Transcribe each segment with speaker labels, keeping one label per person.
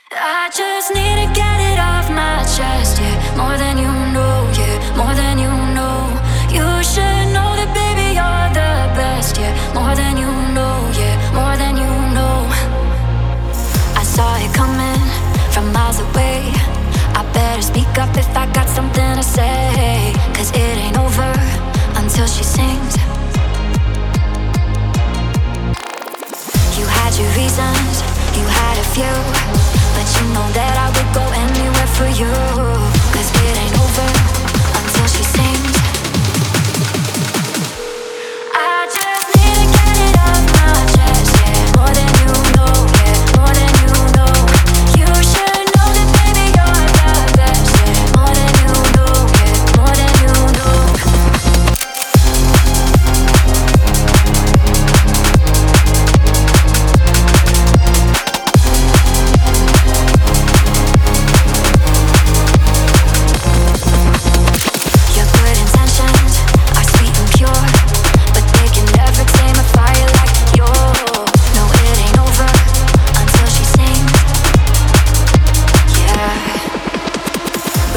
Speaker 1: I just need to get it off my chest, yeah. More than you know, yeah. More than you know. You should know that, baby, you're the best, yeah. More than you know, yeah. More than you know. I saw it coming from miles away. I better speak up if I got something to say, 'cause it ain't over until she sings. You had your reasons, you had a few, but you know that I would go anywhere for you. 'Cause it ain't over until she sings. I just need to get it off my chest, yeah. More than you know, yeah. More than you know. You should know that, baby, you're the best, yeah. More than you know, yeah. More than you know.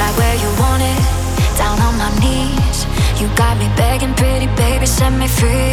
Speaker 1: Set me free.